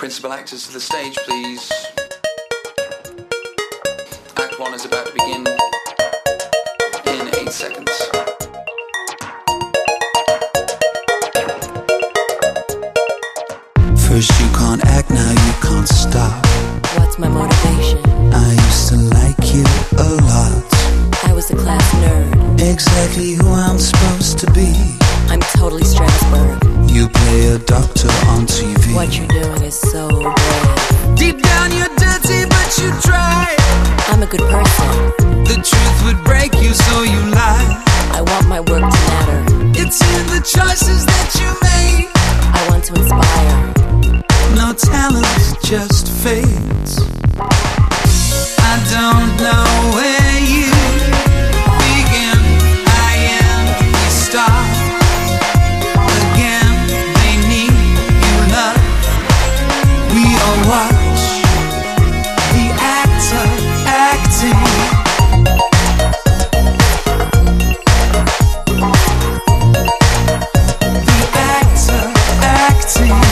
Principal actors to the stage, please. Act 1 is about to begin in 8 seconds. First you can't act, now you can't stop. What's my motivation? I used to like you a lot. I was a class nerd. Exactly who I'm supposed to be. I'm totally Strasbourg. You play a doctor on TV. What you're doing is so brave. Deep down you're dirty but you try. I'm a good person. The truth would break you so you lie. I want my work to matter. It's in the choices that you make. I want to inspire. No talent just fades. I don't know where you begin. I am the star. Again, they need you, love. We all watch the actor acting. The actor acting.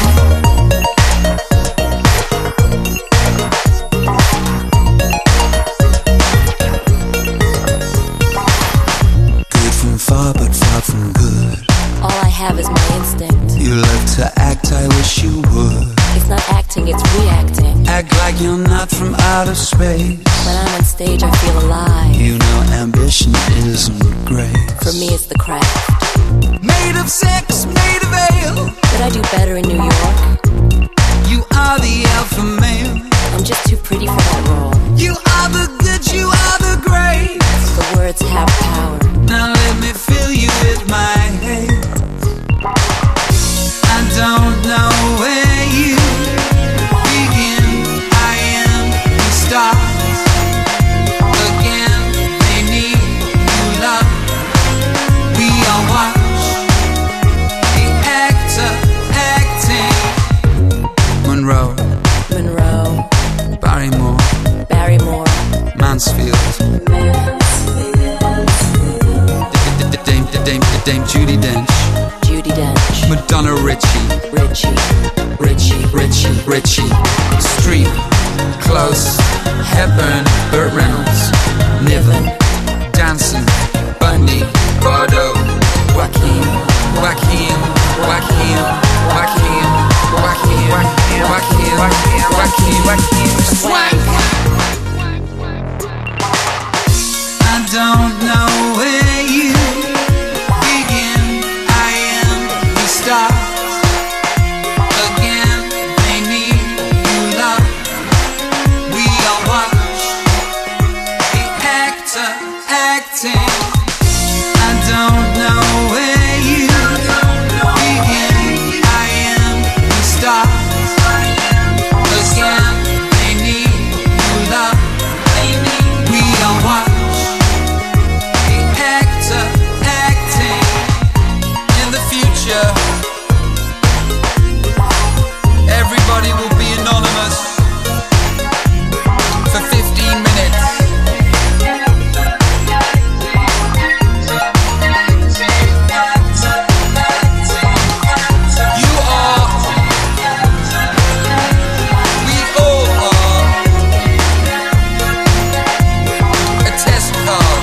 Far but far from good. All I have is my instinct. You love to act, I wish you would. It's not acting, it's reacting. Act like you're not from outer space. When I'm on stage, I feel alive. You know ambition isn't grace. For me, it's the craft. Made of sex, made of ale. Could I do better in New York? You are the alpha male. I'm just too pretty for that role. You are the good, you are the great. The words have power. Now let me fill you with my hate. I don't know where you begin. I am the stars. Again, they need you, love. We all watch the actor acting. Monroe, Barrymore, Mansfield. Dame Judi Dench, Madonna Richie, Streep, Close, Hepburn, Burt Reynolds, Niven, Danson, Bundy, Bordeaux, Joaquin, Swank. I don't know where you begin. I am the stars. Again, they need you, love. We all watch the actor acting. I don't know where you begin. I am the stars. Again, they need you, love. We all watch the actor acting. In the future, everybody will be anonymous for 15 minutes. You are, we all are, a test card.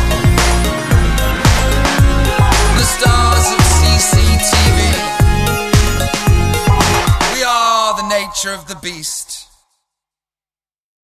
The stars of CCTV. We are the nature of the beast.